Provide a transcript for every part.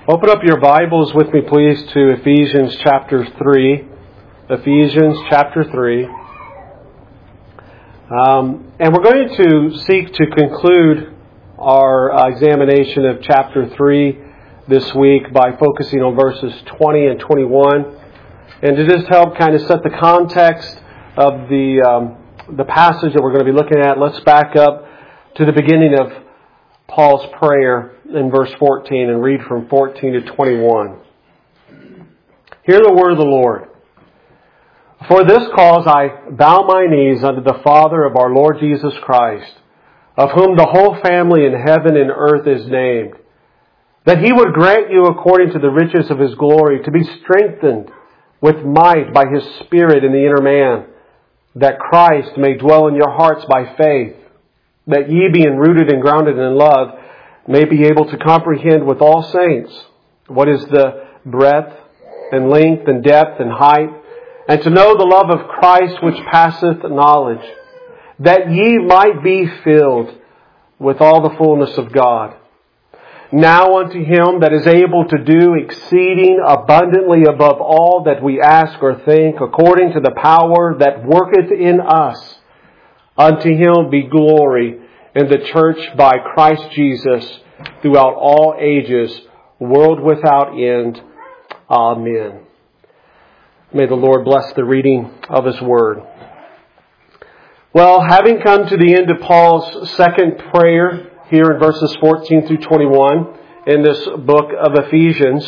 Open up your Bibles with me, please, to Ephesians chapter 3. Ephesians chapter 3. And we're going to seek to conclude our examination of chapter 3 this week by focusing on verses 20 and 21. And to just help kind of set the context of the passage that we're going to be looking at, let's back up to the beginning of Paul's prayer in verse 14 and read from 14 to 21. Hear the word of the Lord. For this cause I bow my knees unto the Father of our Lord Jesus Christ, of whom the whole family in heaven and earth is named, that He would grant you according to the riches of His glory to be strengthened with might by His Spirit in the inner man, that Christ may dwell in your hearts by faith, that ye being rooted and grounded in love may be able to comprehend with all saints what is the breadth and length and depth and height, and to know the love of Christ which passeth knowledge, that ye might be filled with all the fullness of God. Now unto Him that is able to do exceeding abundantly above all that we ask or think, according to the power that worketh in us, unto Him be glory in the church by Christ Jesus throughout all ages, world without end. Amen. May the Lord bless the reading of His Word. Well, having come to the end of Paul's second prayer here in verses 14 through 21 in this book of Ephesians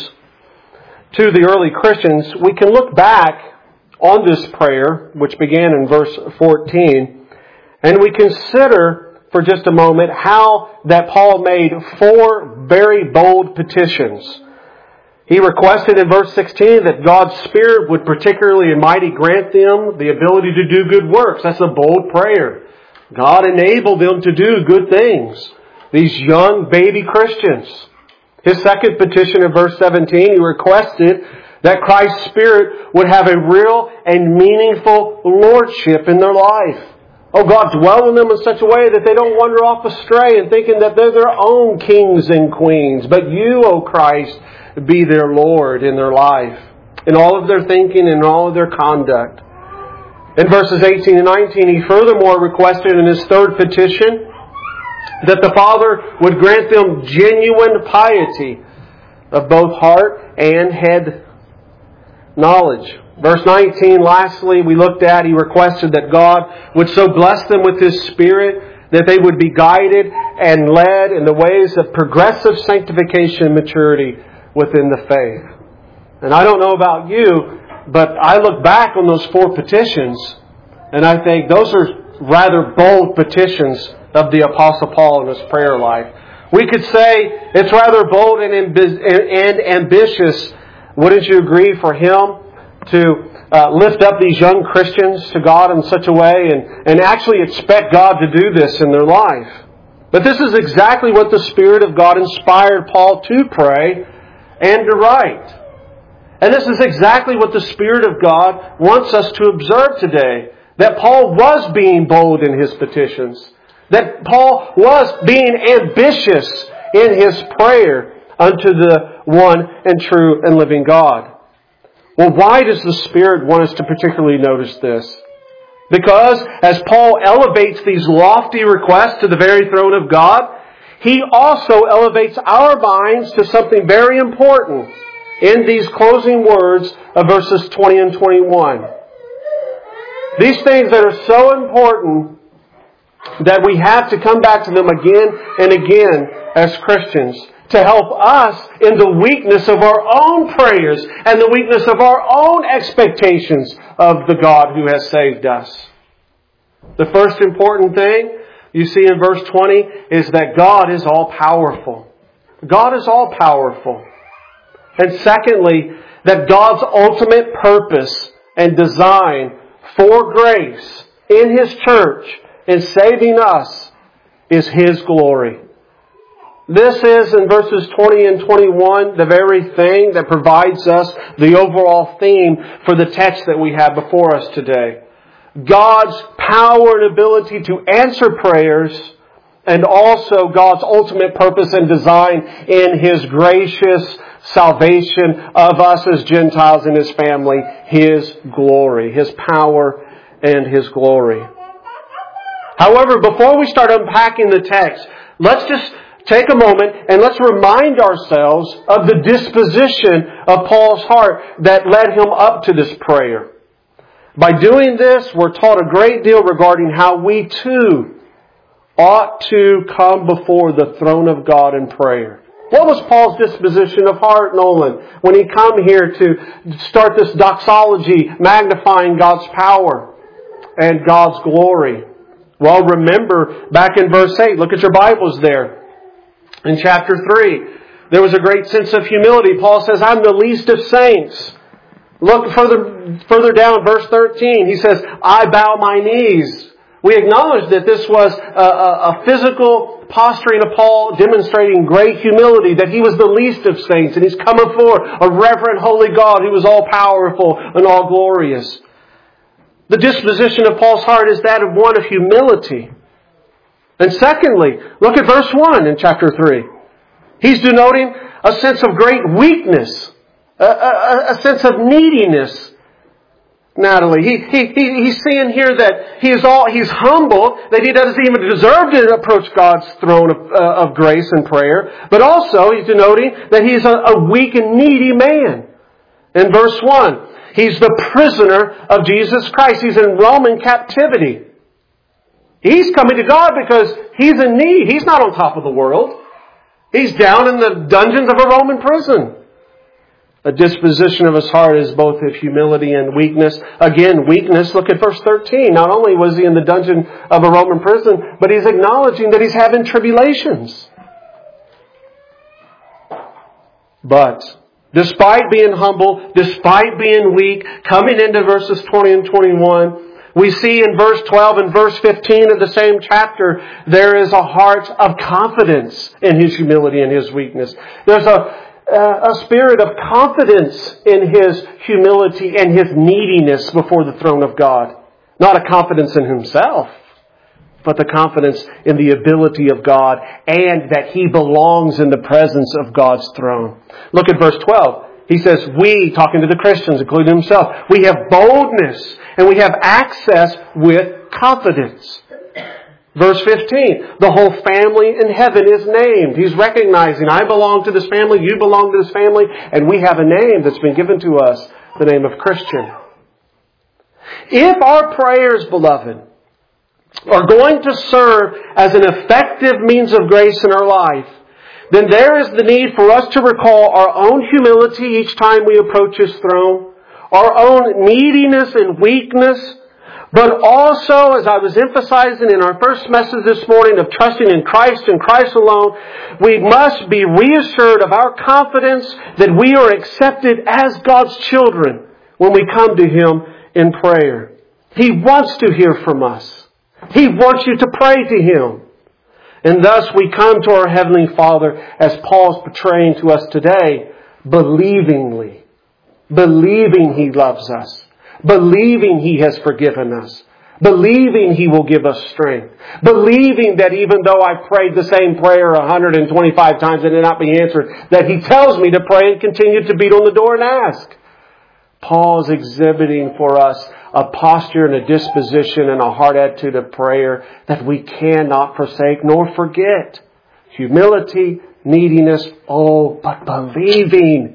to the early Christians, we can look back on this prayer, which began in verse 14, and we consider for just a moment how that Paul made four very bold petitions. He requested in verse 16 that God's Spirit would particularly and mighty grant them the ability to do good works. That's a bold prayer. God enabled them to do good things. These young baby Christians. His second petition in verse 17, he requested that Christ's Spirit would have a real and meaningful lordship in their life. Oh, God, dwell in them in such a way that they don't wander off astray and thinking that they're their own kings and queens. But you, O Christ, be their Lord in their life, in all of their thinking and all of their conduct. In verses 18 and 19, he furthermore requested in his third petition that the Father would grant them genuine piety of both heart and head knowledge. Verse 19, lastly, we looked at, he requested that God would so bless them with His Spirit that they would be guided and led in the ways of progressive sanctification and maturity within the faith. And I don't know about you, but I look back on those four petitions and I think those are rather bold petitions of the Apostle Paul in his prayer life. We could say it's rather bold and ambitious, wouldn't you agree, for him to lift up these young Christians to God in such a way and actually expect God to do this in their life. But this is exactly what the Spirit of God inspired Paul to pray and to write. And this is exactly what the Spirit of God wants us to observe today. That Paul was being bold in his petitions. That Paul was being ambitious in his prayer unto the one and true and living God. Well, why does the Spirit want us to particularly notice this? Because as Paul elevates these lofty requests to the very throne of God, he also elevates our minds to something very important in these closing words of verses 20 and 21. These things that are so important that we have to come back to them again and again as Christians to help us in the weakness of our own prayers and the weakness of our own expectations of the God who has saved us. The first important thing you see in verse 20 is that God is all powerful. God is all powerful. And secondly, that God's ultimate purpose and design for grace in His church in saving us is His glory. This is, in verses 20 and 21, the very thing that provides us the overall theme for the text that we have before us today. God's power and ability to answer prayers, and also God's ultimate purpose and design in His gracious, salvation of us as Gentiles in His family, His glory, His power and His glory. However, before we start unpacking the text, let's just take a moment and let's remind ourselves of the disposition of Paul's heart that led him up to this prayer. By doing this, we're taught a great deal regarding how we too ought to come before the throne of God in prayer. What was Paul's disposition of heart, Nolan, when he come here to start this doxology, magnifying God's power and God's glory? Well, remember back in verse 8, look at your Bibles there. In chapter 3, there was a great sense of humility. Paul says, I'm the least of saints. Look further down, verse 13. He says, I bow my knees. We acknowledge that this was a physical posturing of Paul demonstrating great humility, that he was the least of saints, and he's come before a reverent, holy God who is all-powerful and all-glorious. The disposition of Paul's heart is that of one of humility. And secondly, look at verse 1 in chapter 3. He's denoting a sense of great weakness, a sense of neediness. Natalie, he's seeing here that he's humble, that he doesn't even deserve to approach God's throne of grace and prayer, but also he's denoting that he's a weak and needy man. In verse 1, he's the prisoner of Jesus Christ. He's in Roman captivity. He's coming to God because he's in need. He's not on top of the world. He's down in the dungeons of a Roman prison. A disposition of his heart is both of humility and weakness. Again, weakness. Look at verse 13. Not only was he in the dungeon of a Roman prison, but he's acknowledging that he's having tribulations. But despite being humble, despite being weak, coming into verses 20 and 21, we see in verse 12 and verse 15 of the same chapter, there is a heart of confidence in his humility and his weakness. There's a spirit of confidence in his humility and his neediness before the throne of God. Not a confidence in himself, but the confidence in the ability of God and that he belongs in the presence of God's throne. Look at verse 12. He says, we, talking to the Christians, including himself, we have boldness and we have access with confidence. Verse 15, the whole family in heaven is named. He's recognizing, I belong to this family, you belong to this family, and we have a name that's been given to us, the name of Christian. If our prayers, beloved, are going to serve as an effective means of grace in our life, then there is the need for us to recall our own humility each time we approach His throne, our own neediness and weakness, but also, as I was emphasizing in our first message this morning of trusting in Christ and Christ alone, we must be reassured of our confidence that we are accepted as God's children when we come to Him in prayer. He wants to hear from us. He wants you to pray to Him. And thus we come to our Heavenly Father, as Paul's portraying to us today, believingly. Believing He loves us. Believing He has forgiven us. Believing He will give us strength. Believing that even though I prayed the same prayer 125 times and it not be answered, that He tells me to pray and continue to beat on the door and ask. Paul is exhibiting for us a posture and a disposition and a heart attitude of prayer that we cannot forsake nor forget. Humility, neediness, but believing,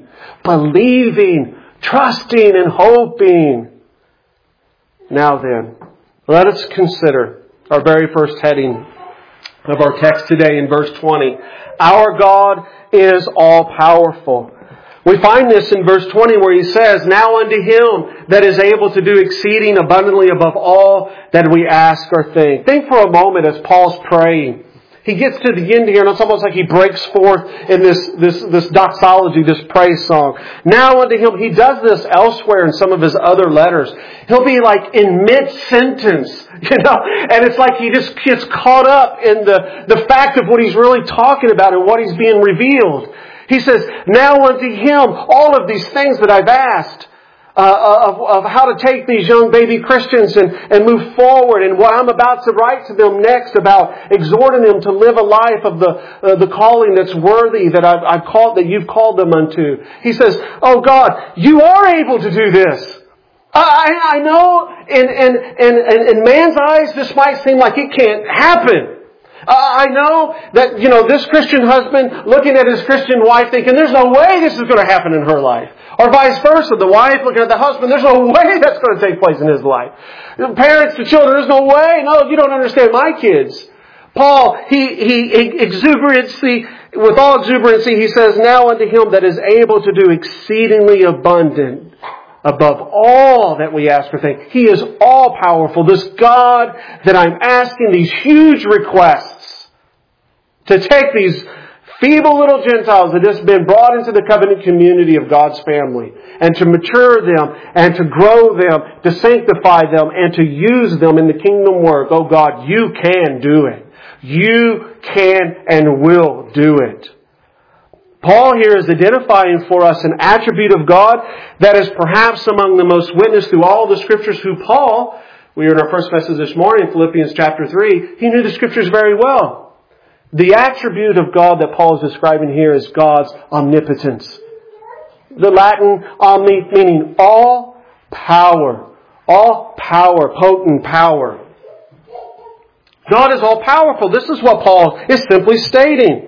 trusting and hoping. Now then, let us consider our very first heading of our text today in verse 20. Our God is all-powerful. We find this in verse 20 where he says, now unto Him that is able to do exceeding abundantly above all that we ask or think. Think for a moment as Paul's praying. He gets to the end here and it's almost like he breaks forth in this doxology, this praise song. Now unto Him, he does this elsewhere in some of his other letters. He'll be like in mid-sentence, and it's like he just gets caught up in the fact of what he's really talking about and what he's being revealed. He says, now unto Him, all of these things that I've asked, of how to take these young baby Christians and move forward, and what I'm about to write to them next about exhorting them to live a life of the calling that's worthy that you've called them unto. He says, oh God, you are able to do this. I know in man's eyes this might seem like it can't happen. I know that, this Christian husband looking at his Christian wife thinking, there's no way this is going to happen in her life. Or vice versa, the wife looking at the husband, there's no way that's going to take place in his life. Parents to children, there's no way. No, you don't understand my kids. Paul, he exuberancy, with all exuberancy, he says, now unto him that is able to do exceedingly abundant above all that we ask or think. He is all powerful. This God that I'm asking these huge requests to take these feeble little Gentiles that have been brought into the covenant community of God's family and to mature them and to grow them, to sanctify them and to use them in the kingdom work. Oh God, you can do it. You can and will do it. Paul here is identifying for us an attribute of God that is perhaps among the most witnessed through all the Scriptures. Who Paul, we were in our first message this morning, Philippians chapter 3, he knew the Scriptures very well. The attribute of God that Paul is describing here is God's omnipotence. The Latin omni meaning all power, potent power. God is all powerful. This is what Paul is simply stating.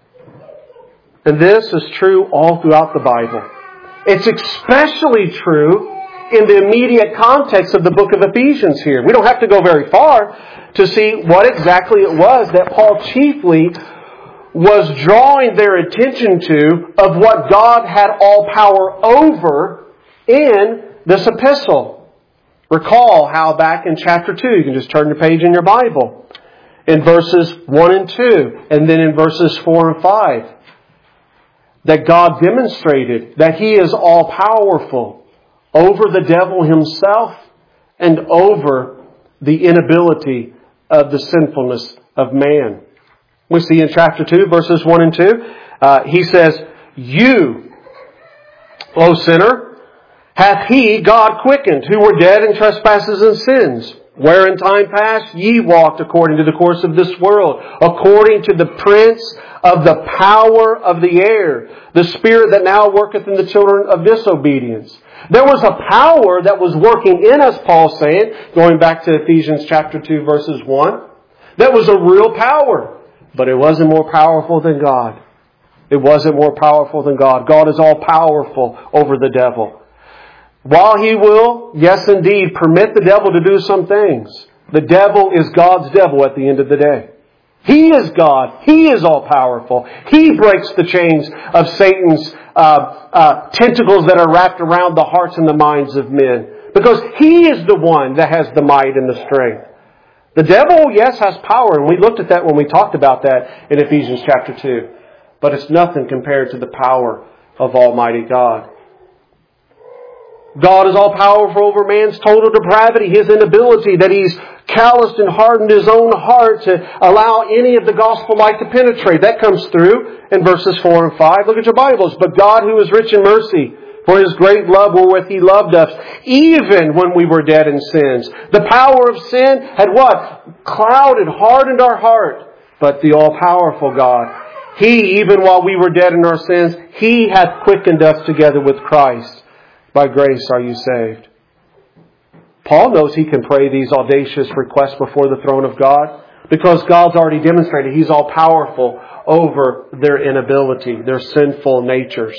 And this is true all throughout the Bible. It's especially true in the immediate context of the book of Ephesians here. We don't have to go very far to see what exactly it was that Paul chiefly was drawing their attention to of what God had all power over in this epistle. Recall how back in chapter 2, you can just turn the page in your Bible, in verses 1 and 2, and then in verses 4 and 5, that God demonstrated that He is all powerful over the devil himself and over the inability of the sinfulness of man. We see in chapter 2, verses 1 and 2, he says, you, O sinner, hath He, God, quickened, who were dead in trespasses and sins, where in time past ye walked according to the course of this world, according to the prince of the power of the air, the spirit that now worketh in the children of disobedience. There was a power that was working in us, Paul's saying, going back to Ephesians chapter 2, verses 1. That was a real power, but it wasn't more powerful than God. It wasn't more powerful than God. God is all powerful over the devil. While He will, yes indeed, permit the devil to do some things, the devil is God's devil at the end of the day. He is God. He is all powerful. He breaks the chains of Satan's tentacles that are wrapped around the hearts and the minds of men. Because He is the one that has the might and the strength. The devil, yes, has power. And we looked at that when we talked about that in Ephesians chapter 2. But it's nothing compared to the power of Almighty God. God is all powerful over man's total depravity, his inability, that he's calloused and hardened his own heart to allow any of the gospel light to penetrate. That comes through in verses 4 and 5. Look at your Bibles. But God, who is rich in mercy, for His great love wherewith He loved us, even when we were dead in sins. The power of sin had what? Clouded, hardened our heart. But the all-powerful God, He, even while we were dead in our sins, He hath quickened us together with Christ. By grace are you saved. Paul knows he can pray these audacious requests before the throne of God because God's already demonstrated He's all powerful over their inability, their sinful natures.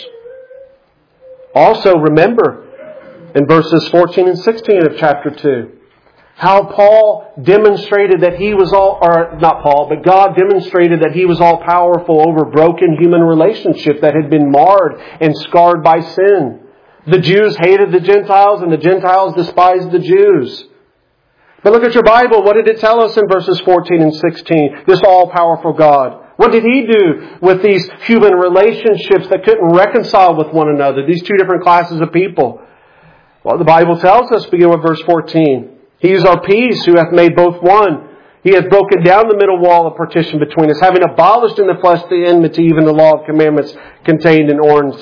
Also remember in verses 14 and 16 of chapter 2 how Paul demonstrated that He was all, or not Paul, but God demonstrated that He was all powerful over broken human relationships that had been marred and scarred by sin. The Jews hated the Gentiles and the Gentiles despised the Jews. But look at your Bible. What did it tell us in verses 14 and 16? This all-powerful God. What did He do with these human relationships that couldn't reconcile with one another? These two different classes of people. Well, the Bible tells us, begin with verse 14. He is our peace, who hath made both one. He hath broken down the middle wall of partition between us, having abolished in the flesh the enmity, even the law of commandments contained in ordinances,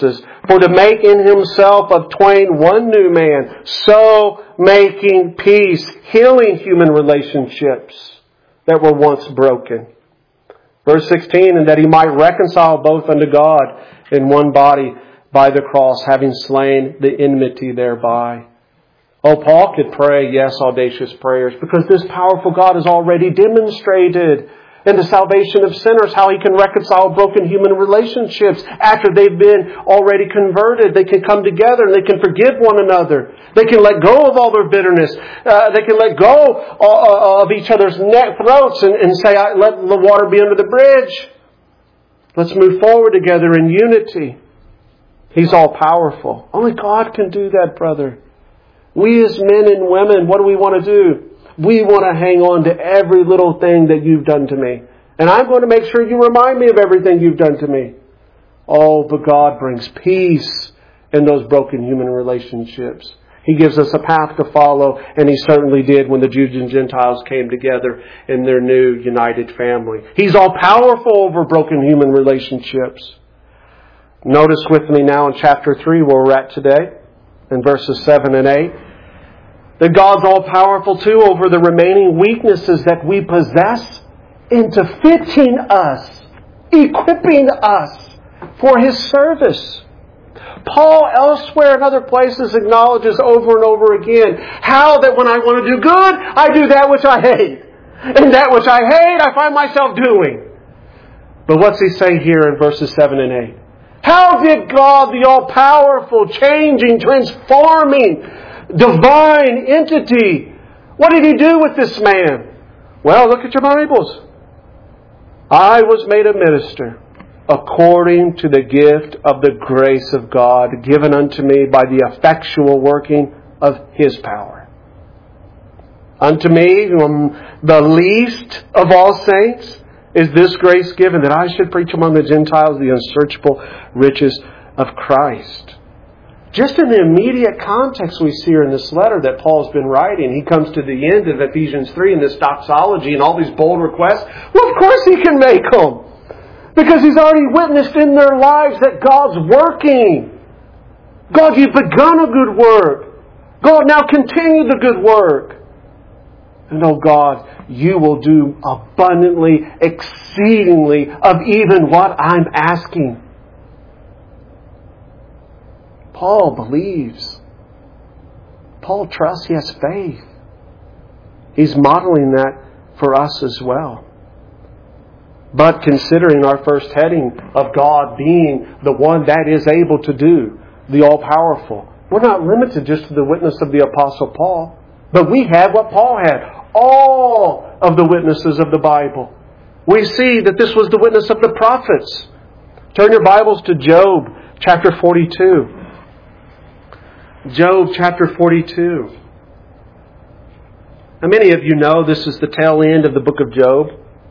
For to make in Himself of twain one new man, so making peace, healing human relationships that were once broken. Verse 16, and that He might reconcile both unto God in one body by the cross, having slain the enmity thereby. Oh, Paul could pray, yes, audacious prayers, because this powerful God has already demonstrated in the salvation of sinners how He can reconcile broken human relationships after they've been already converted. They can come together and they can forgive one another. They can let go of all their bitterness. They can let go of each other's throats and say, let the water be under the bridge. Let's move forward together in unity. He's all powerful. Only God can do that, brother. We as men and women, what do we want to do? We want to hang on to every little thing that you've done to me. And I'm going to make sure you remind me of everything you've done to me. Oh, but God brings peace in those broken human relationships. He gives us a path to follow, and He certainly did when the Jews and Gentiles came together in their new united family. He's all powerful over broken human relationships. Notice with me now in chapter 3 where we're at today, in verses 7 and 8. That God's all-powerful too over the remaining weaknesses that we possess into fitting us, equipping us for His service. Paul elsewhere in other places acknowledges over and over again how that when I want to do good, I do that which I hate. And that which I hate, I find myself doing. But what's he say here in verses 7 and 8? How did God, the all-powerful, changing, transforming, divine entity, what did He do with this man? Well, look at your Bibles. I was made a minister according to the gift of the grace of God given unto me by the effectual working of His power. Unto me, whom the least of all saints, is this grace given, that I should preach among the Gentiles the unsearchable riches of Christ. Just in the immediate context we see here in this letter that Paul's been writing, he comes to the end of Ephesians 3 in this doxology and all these bold requests. Well, of course he can make them. Because he's already witnessed in their lives that God's working. God, you've begun a good work. God, now continue the good work. And oh God, you will do abundantly, exceedingly of even what I'm asking. Paul believes. Paul trusts. He has faith. He's modeling that for us as well. But considering our first heading of God being the one that is able to do, the all-powerful, we're not limited just to the witness of the Apostle Paul, but we have what Paul had. All of the witnesses of the Bible. We see that this was the witness of the prophets. Turn your Bibles to Job chapter 42. Job chapter 42. Now, many of you know this is the tail end of the book of Job.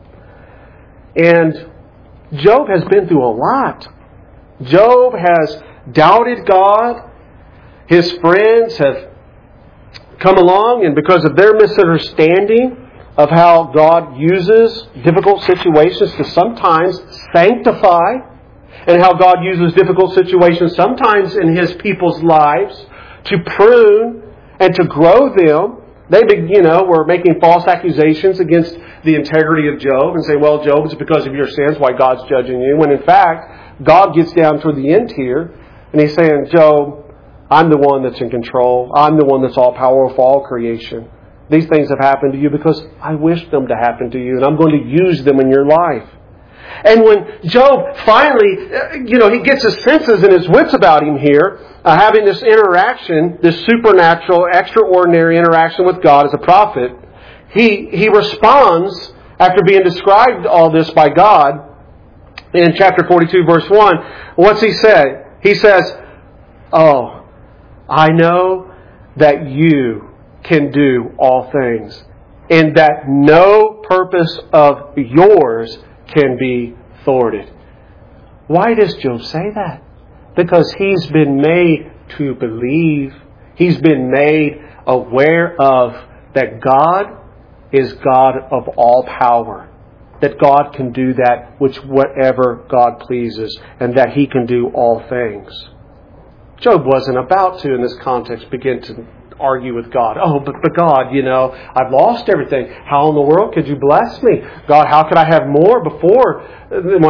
And Job has been through a lot. Job has doubted God. His friends have come along, and because of their misunderstanding of how God uses difficult situations to sometimes sanctify, and how God uses difficult situations sometimes in His people's lives to prune and to grow them, they were making false accusations against the integrity of Job and say, well, Job, it's because of your sins why God's judging you. When in fact, God gets down toward the end here and He's saying, Job, I'm the one that's in control. I'm the one that's all powerful, all creation. These things have happened to you because I wish them to happen to you, and I'm going to use them in your life. And when Job finally, he gets his senses and his wits about him here, having this interaction, this supernatural, extraordinary interaction with God as a prophet, he responds, after being described all this by God, in chapter 42, verse 1, what's he say? He says, oh, I know that you can do all things, and that no purpose of yours can be thwarted. Why does Job say that? Because he's been made to believe. He's been made aware of that God is God of all power. That God can do that which whatever God pleases, and that He can do all things. Job wasn't about to, in this context, begin to argue with God. Oh, but God, I've lost everything. How in the world could you bless me? God, how could I have more before when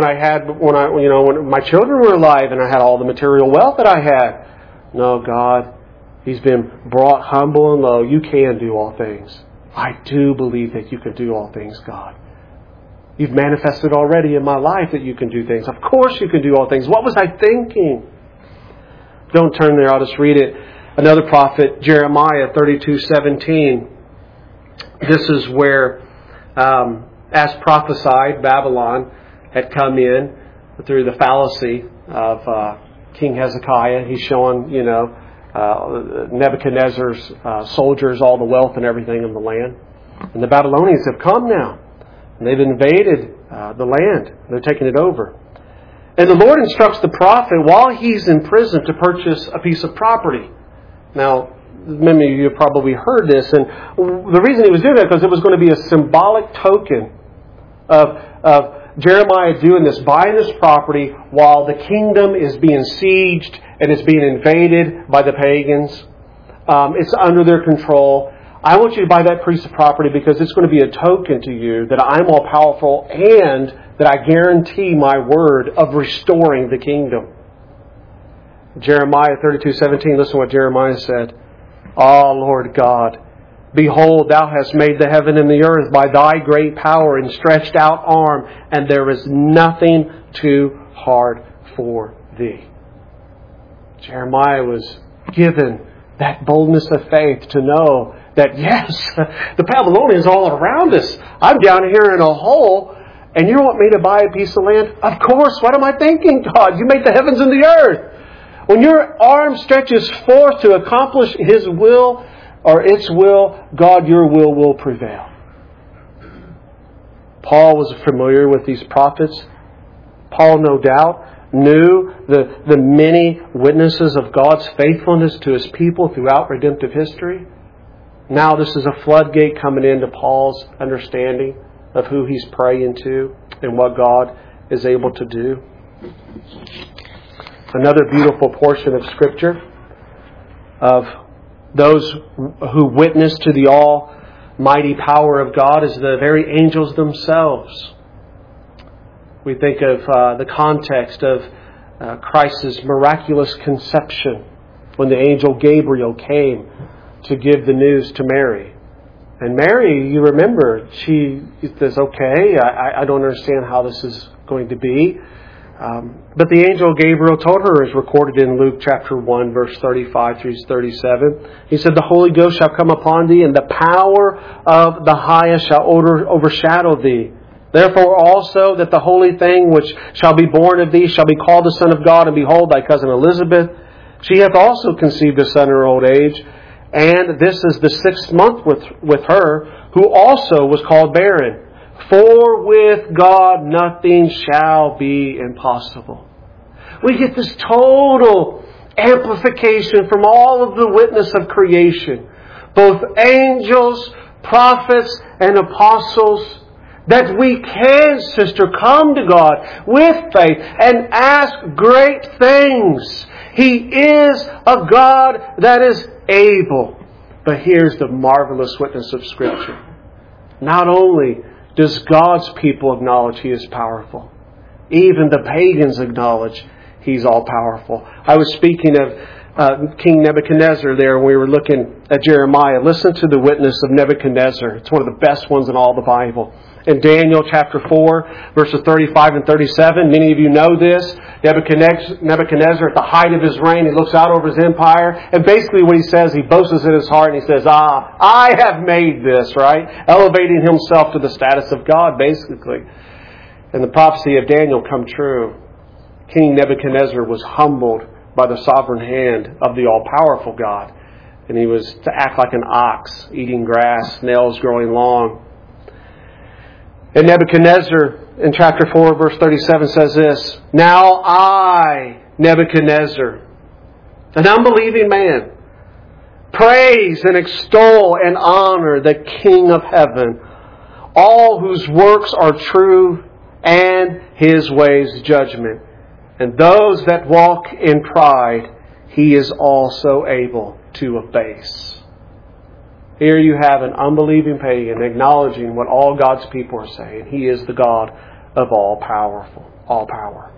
my children were alive and I had all the material wealth that I had? No, God, He's been brought humble and low. You can do all things. I do believe that you can do all things, God. You've manifested already in my life that you can do things. Of course you can do all things. What was I thinking? Don't turn there. I'll just read it. Another prophet, Jeremiah 32:17. This is where, as prophesied, Babylon had come in through the fallacy of King Hezekiah. He's showing, Nebuchadnezzar's soldiers all the wealth and everything in the land. And the Babylonians have come now. And they've invaded the land. They're taking it over. And the Lord instructs the prophet while he's in prison to purchase a piece of property. Now, many of you have probably heard this. And the reason he was doing that because it was going to be a symbolic token of Jeremiah doing this, buying this property while the kingdom is being sieged and it's being invaded by the pagans. It's under their control. I want you to buy that piece of property because it's going to be a token to you that I'm all powerful and that I guarantee my word of restoring the kingdom. Jeremiah 32:17, listen to what Jeremiah said. "Ah, Lord God, behold, thou hast made the heaven and the earth by thy great power and stretched out arm, and there is nothing too hard for thee." Jeremiah was given that boldness of faith to know that, yes, the Babylonians are all around us. I'm down here in a hole, and you want me to buy a piece of land? Of course. What am I thinking, God? You made the heavens and the earth. When your arm stretches forth to accomplish His will or its will, God, your will prevail. Paul was familiar with these prophets. Paul, no doubt, knew the many witnesses of God's faithfulness to His people throughout redemptive history. Now this is a floodgate coming into Paul's understanding of who he's praying to and what God is able to do. Another beautiful portion of Scripture of those who witness to the almighty power of God is the very angels themselves. We think of the context of Christ's miraculous conception when the angel Gabriel came to give the news to Mary. And Mary, you remember, she says, okay, I don't understand how this is going to be. But the angel Gabriel told her, as recorded in Luke chapter 1, verse 35 through 37. He said, "The Holy Ghost shall come upon thee, and the power of the highest shall overshadow thee. Therefore also that the holy thing which shall be born of thee shall be called the Son of God. And behold, thy cousin Elizabeth, she hath also conceived a son in her old age. And this is the 6th month with her, who also was called barren. For with God nothing shall be impossible." We get this total amplification from all of the witness of creation, both angels, prophets, and apostles, that we can, sister, come to God with faith and ask great things. He is a God that is able. But here's the marvelous witness of Scripture. Not only does God's people acknowledge He is powerful, even the pagans acknowledge He's all-powerful. I was speaking of King Nebuchadnezzar there when we were looking at Jeremiah. Listen to the witness of Nebuchadnezzar. It's one of the best ones in all the Bible. In Daniel chapter 4, verses 35 and 37, many of you know this. Nebuchadnezzar, at the height of his reign, he looks out over his empire. And basically what he says, he boasts in his heart and he says, I have made this, right? Elevating himself to the status of God, basically. And the prophecy of Daniel come true. King Nebuchadnezzar was humbled by the sovereign hand of the all-powerful God. And he was to act like an ox, eating grass, nails growing long. And Nebuchadnezzar, in chapter 4, verse 37, says this, "Now I, Nebuchadnezzar, an unbelieving man, praise and extol and honor the King of heaven, all whose works are true and His ways judgment. And those that walk in pride He is also able to abase. Here you have an unbelieving pagan acknowledging what all God's people are saying. He is the God of all power.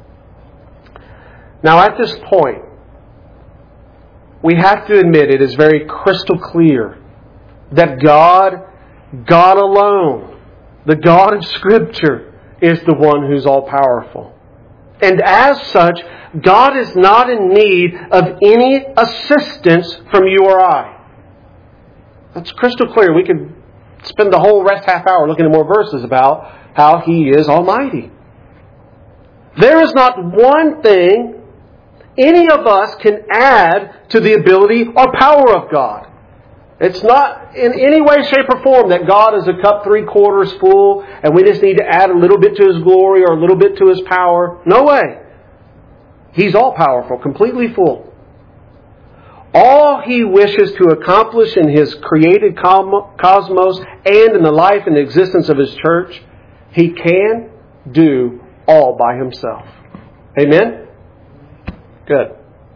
Now at this point, we have to admit it is very crystal clear that God alone, the God of Scripture, is the one who's all powerful. And as such, God is not in need of any assistance from you or I. That's crystal clear. We could spend the whole rest half hour looking at more verses about how He is almighty. There is not one thing any of us can add to the ability or power of God. It's not in any way, shape, or form that God is a cup 3/4 full and we just need to add a little bit to His glory or a little bit to His power. No way. He's all powerful, completely full. All He wishes to accomplish in His created cosmos and in the life and existence of His church, He can do all by Himself. Amen? Good.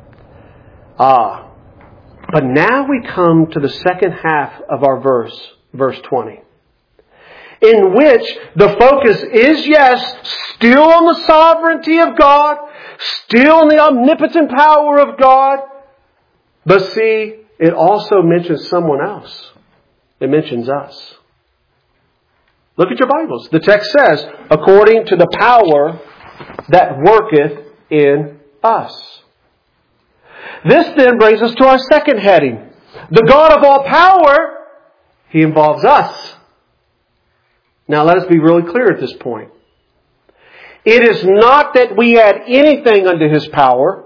But now we come to the second half of our verse 20, in which the focus is, yes, still on the sovereignty of God, still on the omnipotent power of God, but see, it also mentions someone else. It mentions us. Look at your Bibles. The text says, according to the power that worketh in us. This then brings us to our second heading. The God of all power, He involves us. Now let us be really clear at this point. It is not that we add anything unto His power,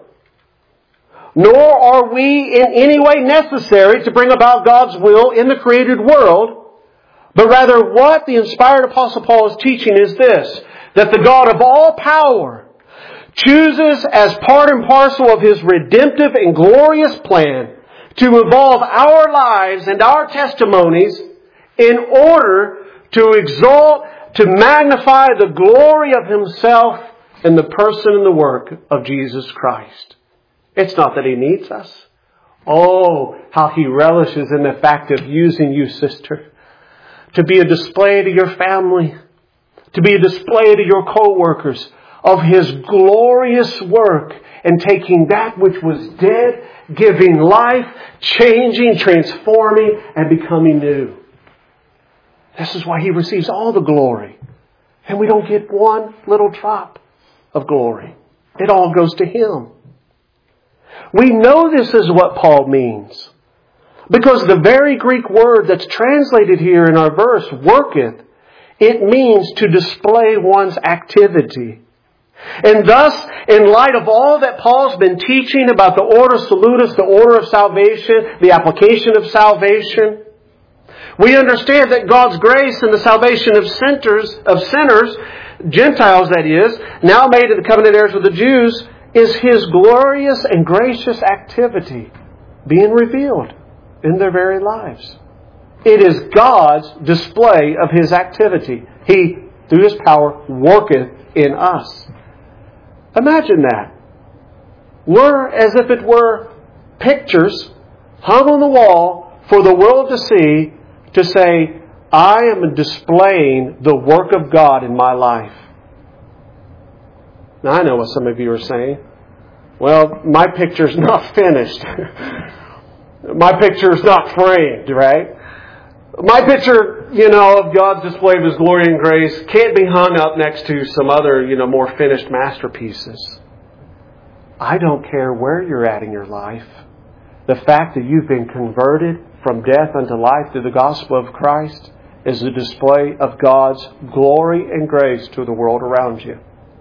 nor are we in any way necessary to bring about God's will in the created world, but rather what the inspired Apostle Paul is teaching is this, that the God of all power chooses as part and parcel of His redemptive and glorious plan to evolve our lives and our testimonies in order to exalt, to magnify the glory of Himself in the person and the work of Jesus Christ. It's not that He needs us. Oh, how He relishes in the fact of using you, sister, to be a display to your family, to be a display to your co-workers of His glorious work and taking that which was dead, giving life, changing, transforming, and becoming new. This is why He receives all the glory. And we don't get one little drop of glory. It all goes to Him. We know this is what Paul means, because the very Greek word that's translated here in our verse, worketh, it means to display one's activity. And thus, in light of all that Paul's been teaching about the order salutis, the order of salvation, the application of salvation, we understand that God's grace and the salvation of sinners, Gentiles that is, now made in the covenant heirs with the Jews, is His glorious and gracious activity being revealed in their very lives. It is God's display of His activity. He, through His power, worketh in us. Imagine that. We're as if it were pictures hung on the wall for the world to see, to say, I am displaying the work of God in my life. Now I know what some of you are saying. Well, my picture's not finished. My picture's not framed, right? My picture, of God's display of His glory and grace can't be hung up next to some other, more finished masterpieces. I don't care where you're at in your life. The fact that you've been converted from death unto life through the gospel of Christ is a display of God's glory and grace to the world around you.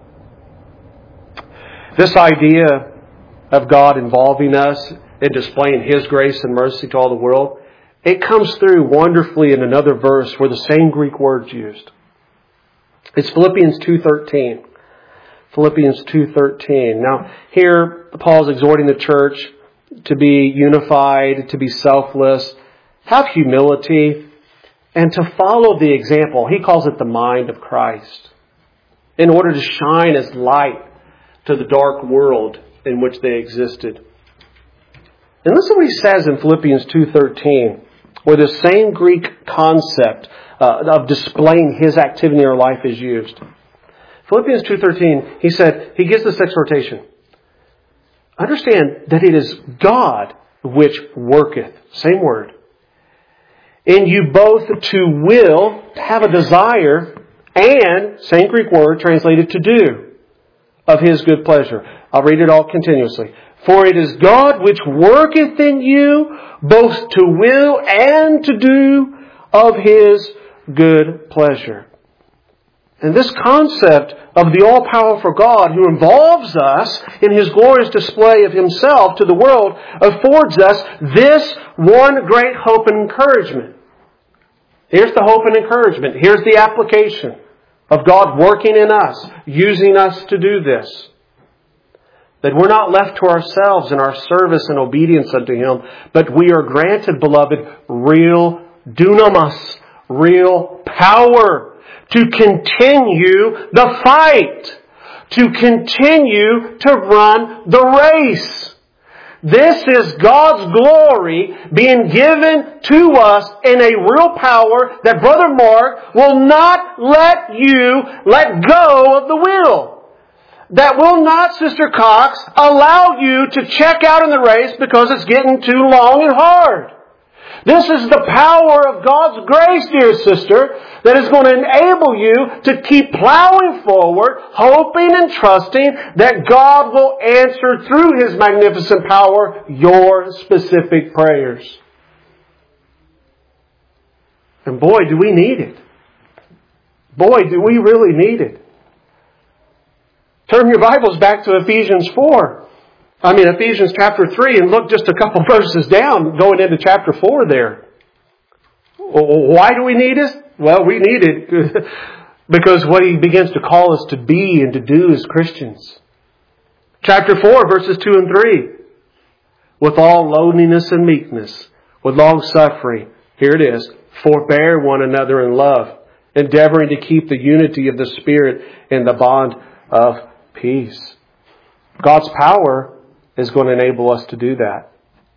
This idea of God involving us in displaying His grace and mercy to all the world, it comes through wonderfully in another verse where the same Greek word's used. It's Philippians 2:13. Philippians 2:13. Now, here Paul's exhorting the church to be unified, to be selfless, have humility, and to follow the example. He calls it the mind of Christ, in order to shine as light to the dark world in which they existed. And listen to what he says in Philippians 2:13, where the same Greek concept of displaying His activity in our life is used. Philippians 2:13, he gives this exhortation. Understand that it is God which worketh, same word, in you both to will, to have a desire, and, same Greek word, translated to do, of His good pleasure. I'll read it all continuously. For it is God which worketh in you both to will and to do of His good pleasure. And this concept of the all-powerful God who involves us in His glorious display of Himself to the world affords us this one great hope and encouragement. Here's the hope and encouragement. Here's the application of God working in us, using us to do this. That we're not left to ourselves in our service and obedience unto Him, but we are granted, beloved, real dunamis, real power to continue the fight, to continue to run the race. This is God's glory being given to us in a real power that Brother Mark will not let you let go of the wheel. That will not, Sister Cox, allow you to check out in the race because it's getting too long and hard. This is the power of God's grace, dear sister, that is going to enable you to keep plowing forward, hoping and trusting that God will answer through His magnificent power your specific prayers. And boy, do we need it. Boy, do we really need it. Turn your Bibles back to Ephesians chapter 3, and look just a couple verses down, going into chapter 4 there. Why do we need it? Well, we need it because what he begins to call us to be and to do as Christians. Chapter 4, verses 2 and 3. With all lowliness and meekness, with long suffering, here it is, forbear one another in love, endeavoring to keep the unity of the Spirit in the bond of peace. God's power is going to enable us to do that.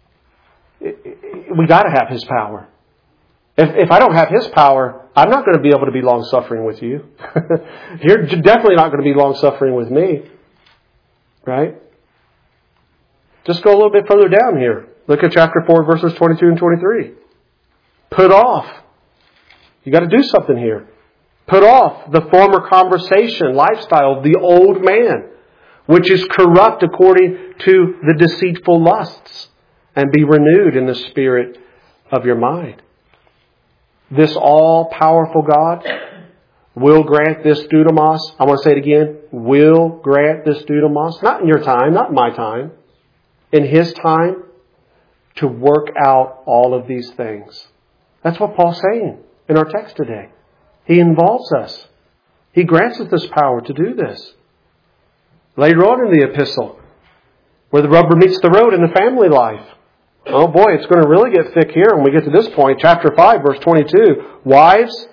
We got to have His power. If I don't have His power, I'm not going to be able to be long-suffering with you. You're definitely not going to be long-suffering with me. Right? Just go a little bit further down here. Look at chapter 4, verses 22 and 23. Put off. You got to do something here. Put off the former conversation, lifestyle of the old man, which is corrupt according to the deceitful lusts, and be renewed in the spirit of your mind. This all-powerful God will grant this dunamis. I want to say it again. Will grant this dunamis. Not in your time, not in my time. In His time, to work out all of these things. That's what Paul's saying in our text today. He involves us. He grants us this power to do this. Later on in the epistle, where the rubber meets the road in the family life. Oh boy, it's going to really get thick here when we get to this point. Chapter 5, verse 22. Wives,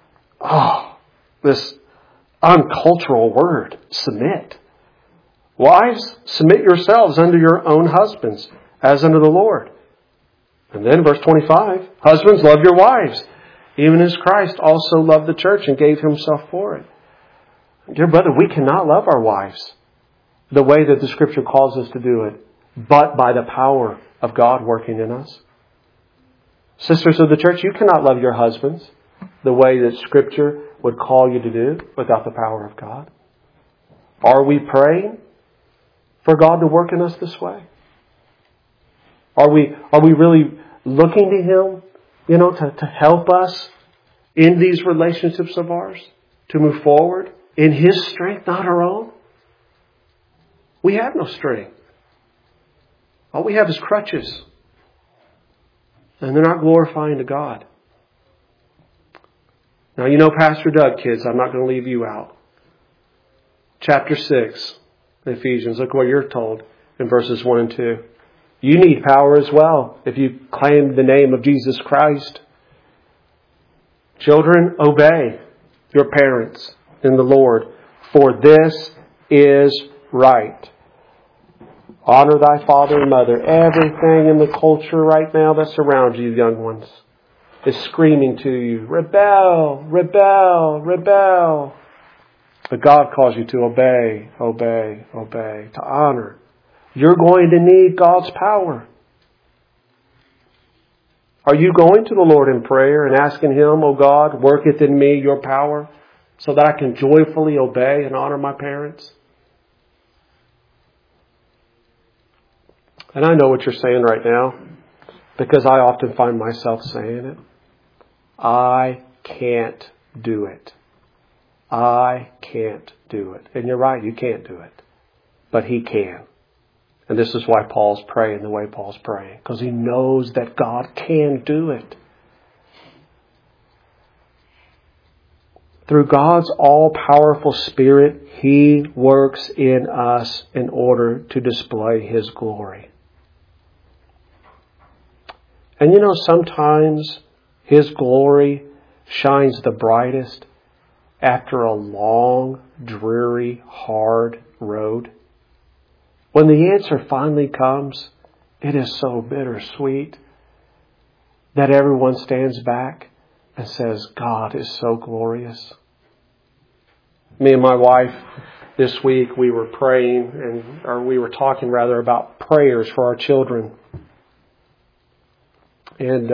this uncultural word, submit. Wives, submit yourselves unto your own husbands, as unto the Lord. And then verse 25. Husbands, love your wives, even as Christ also loved the church and gave Himself for it. Dear brother, we cannot love our wives the way that the Scripture calls us to do it, but by the power of God working in us. Sisters of the church, you cannot love your husbands the way that Scripture would call you to do without the power of God. Are we praying for God to work in us this way? Are we really looking to Him, to help us in these relationships of ours, to move forward in His strength, not our own? We have no strength. All we have is crutches. And they're not glorifying to God. Now, Pastor Doug, kids, I'm not going to leave you out. Chapter 6, Ephesians, look what you're told in verses 1 and 2. You need power as well if you claim the name of Jesus Christ. Children, obey your parents in the Lord, for this is right. Honor thy father and mother. Everything in the culture right now that surrounds you, young ones, is screaming to you, rebel, rebel, rebel. But God calls you to obey, obey, obey, to honor. You're going to need God's power. Are you going to the Lord in prayer and asking Him, "Oh God, worketh in me your power so that I can joyfully obey and honor my parents"? And I know what you're saying right now, because I often find myself saying it. I can't do it. I can't do it. And you're right, you can't do it. But He can. And this is why Paul's praying the way Paul's praying, because he knows that God can do it. Through God's all-powerful Spirit, He works in us in order to display His glory. And you know, sometimes His glory shines the brightest after a long, dreary, hard road. When the answer finally comes, it is so bittersweet that everyone stands back and says, God is so glorious. Me and my wife this week, we were praying, we were talking about prayers for our children. And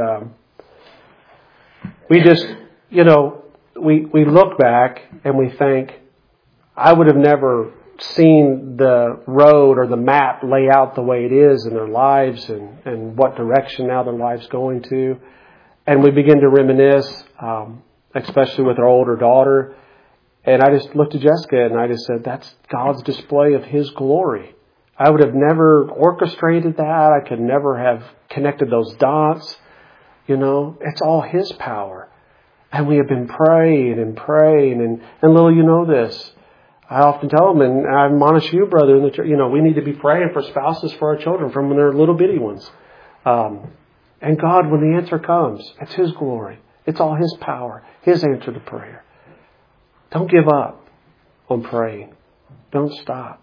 we just, we look back and we think, I would have never seen the road or the map lay out the way it is in their lives and what direction now their life's going to. And we begin to reminisce, especially with our older daughter. And I just looked at Jessica and I just said, that's God's display of His glory. I would have never orchestrated that. I could never have connected those dots. It's all His power. And we have been praying and praying. And Lily, you know this. I often tell them, and I admonish you, brother, in the church, we need to be praying for spouses for our children from when they're little bitty ones. And God, when the answer comes, it's His glory. It's all His power, His answer to prayer. Don't give up on praying. Don't stop.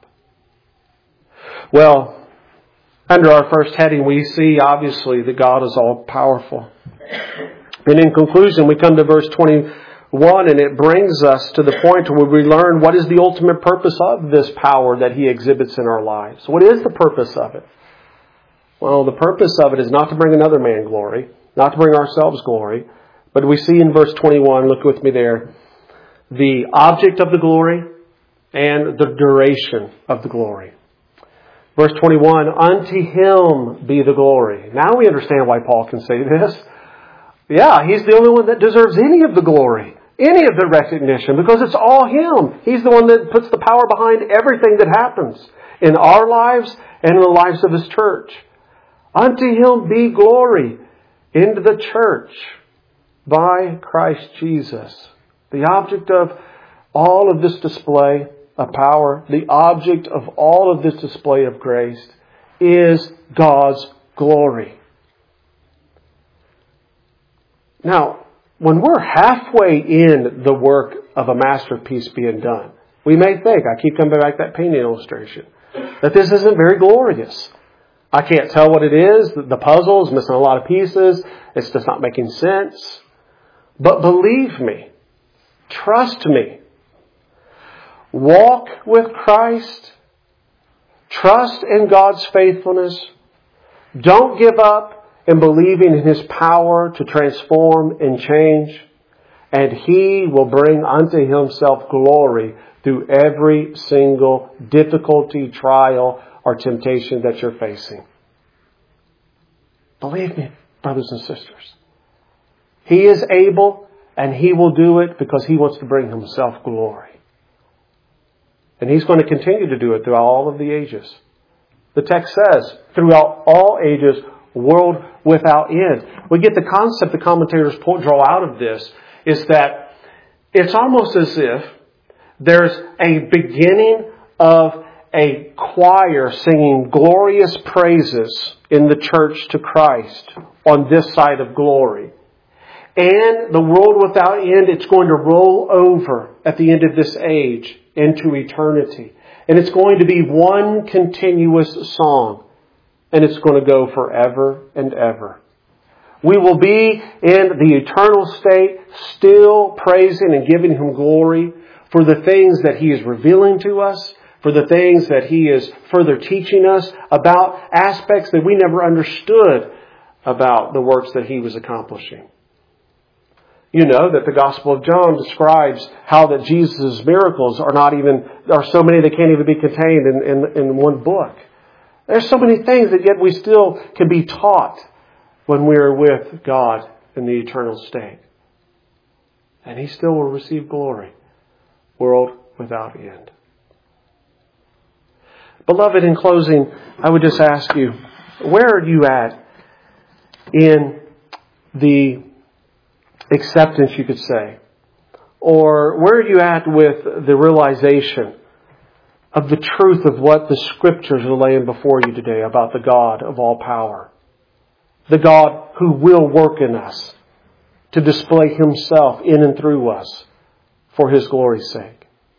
Well, under our first heading, we see, obviously, that God is all powerful. And in conclusion, we come to verse 21, and it brings us to the point where we learn what is the ultimate purpose of this power that He exhibits in our lives. What is the purpose of it? Well, the purpose of it is not to bring another man glory, not to bring ourselves glory, but we see in verse 21, look with me there, the object of the glory and the duration of the glory. Verse 21, unto Him be the glory. Now we understand why Paul can say this. Yeah, He's the only one that deserves any of the glory, any of the recognition, because it's all Him. He's the one that puts the power behind everything that happens in our lives and in the lives of His church. Unto Him be glory into the church by Christ Jesus. The object of all of this display of power, the object of all of this display of grace is God's glory. Now, when we're halfway in the work of a masterpiece being done, we may think, I keep coming back to that painting illustration, that this isn't very glorious. I can't tell what it is. The puzzle is missing a lot of pieces. It's just not making sense. But believe me, trust me, walk with Christ, trust in God's faithfulness, don't give up in believing in His power to transform and change, and He will bring unto Himself glory through every single difficulty, trial, or temptation that you're facing. Believe me, brothers and sisters. He is able, and He will do it because He wants to bring Himself glory. And He's going to continue to do it throughout all of the ages. The text says, throughout all ages, world without end. We get the concept the commentators draw out of this is that it's almost as if there's a beginning of a choir singing glorious praises in the church to Christ on this side of glory. And the world without end, it's going to roll over at the end of this age into eternity. And it's going to be one continuous song. And it's going to go forever and ever. We will be in the eternal state, still praising and giving Him glory for the things that He is revealing to us, for the things that He is further teaching us about aspects that we never understood about the works that He was accomplishing. You know that the Gospel of John describes how that Jesus' miracles are so many that can't even be contained in one book. There's so many things that yet we still can be taught when we are with God in the eternal state. And He still will receive glory, world without end. Beloved, in closing, I would just ask you, where are you at in the acceptance, you could say? Or where are you at with the realization of the truth of what the Scriptures are laying before you today about the God of all power? The God who will work in us to display Himself in and through us for His glory's sake.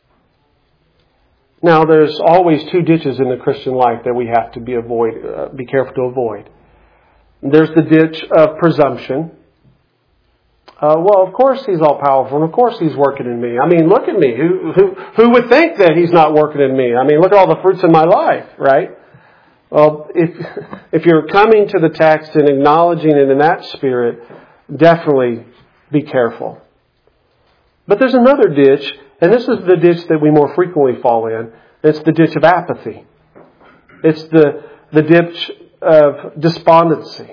Now, there's always two ditches in the Christian life that we have to be careful to avoid. There's the ditch of presumption. Well, of course He's all powerful, and of course He's working in me. I mean, look at me. Who would think that He's not working in me? I mean, look at all the fruits in my life, right? Well, if you're coming to the text and acknowledging it in that spirit, definitely be careful. But there's another ditch, and this is the ditch that we more frequently fall in. It's the ditch of apathy. It's the ditch of despondency.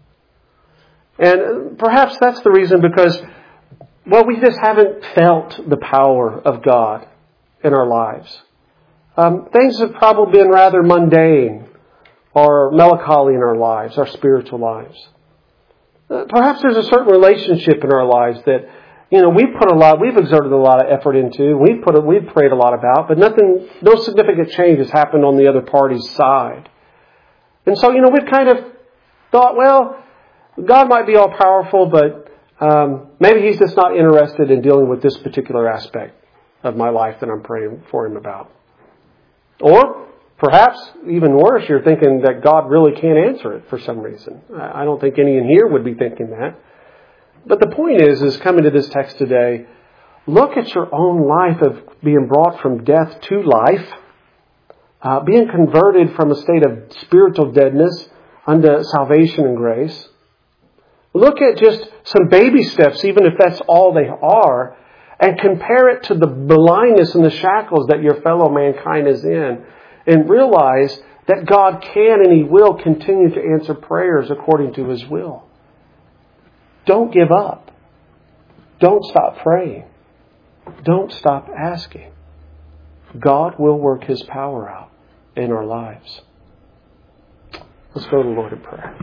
And perhaps that's the reason because, well, we just haven't felt the power of God in our lives. Things have probably been rather mundane or melancholy in our lives, our spiritual lives. Perhaps there's a certain relationship in our lives that, we've exerted a lot of effort into, we've prayed a lot about, but no significant change has happened on the other party's side. And so, we've kind of thought, well, God might be all powerful, but maybe He's just not interested in dealing with this particular aspect of my life that I'm praying for Him about. Or perhaps, even worse, you're thinking that God really can't answer it for some reason. I don't think any in here would be thinking that. But the point is coming to this text today, look at your own life of being brought from death to life, being converted from a state of spiritual deadness unto salvation and grace. Look at just some baby steps, even if that's all they are, and compare it to the blindness and the shackles that your fellow mankind is in, and realize that God can and He will continue to answer prayers according to His will. Don't give up. Don't stop praying. Don't stop asking. God will work His power out in our lives. Let's go to the Lord in prayer.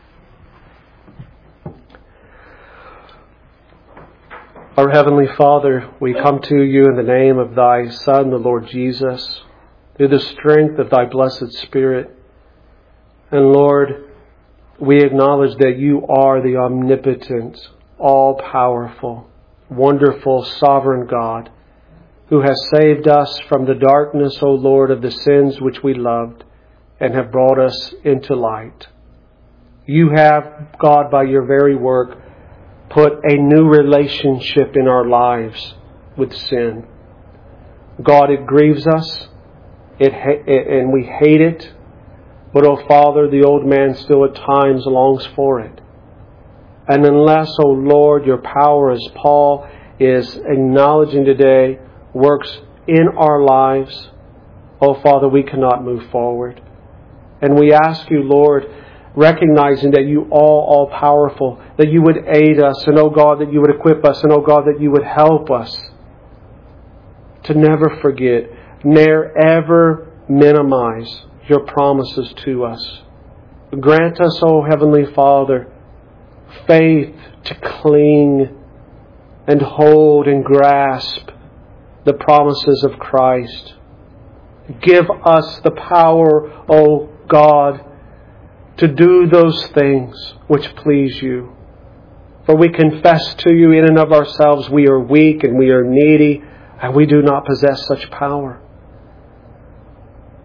Our Heavenly Father, we come to You in the name of Thy Son, the Lord Jesus, through the strength of Thy blessed Spirit. And Lord, we acknowledge that You are the omnipotent, all-powerful, wonderful, sovereign God who has saved us from the darkness, O Lord, of the sins which we loved and have brought us into light. You have, God, by Your very work, put a new relationship in our lives with sin. God, it grieves us, and we hate it. But, oh Father, the old man still at times longs for it. And unless, oh Lord, Your power, as Paul is acknowledging today, works in our lives, oh Father, we cannot move forward. And we ask You, Lord, recognizing that You are all powerful, that You would aid us, and oh God, that You would equip us, and oh God, that You would help us to never forget, ne'er ever minimize Your promises to us. Grant us, O Heavenly Father, faith to cling and hold and grasp the promises of Christ. Give us the power, O God, to do those things which please You. For we confess to You in and of ourselves we are weak and we are needy, and we do not possess such power.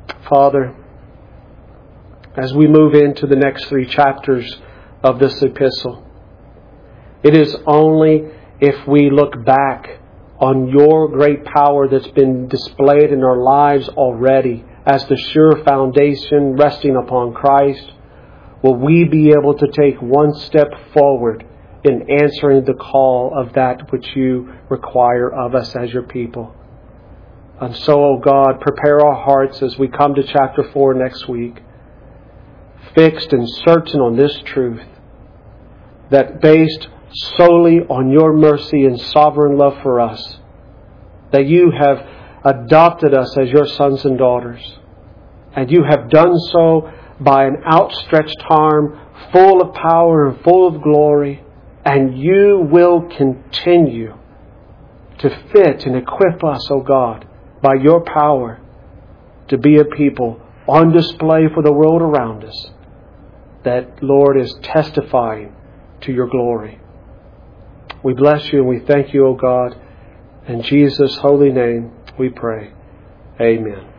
Father, as we move into the next 3 chapters of this epistle, it is only if we look back on your great power that's been displayed in our lives already as the sure foundation resting upon Christ, will we be able to take one step forward in answering the call of that which you require of us as your people. And so, O God, prepare our hearts as we come to chapter 4 next week, fixed and certain on this truth, that based solely on your mercy and sovereign love for us, that you have adopted us as your sons and daughters, and you have done so by an outstretched arm full of power and full of glory, and you will continue to fit and equip us, O God, by your power to be a people on display for the world around us that, Lord, is testifying to your glory. We bless you and we thank you, O God. In Jesus' holy name we pray. Amen.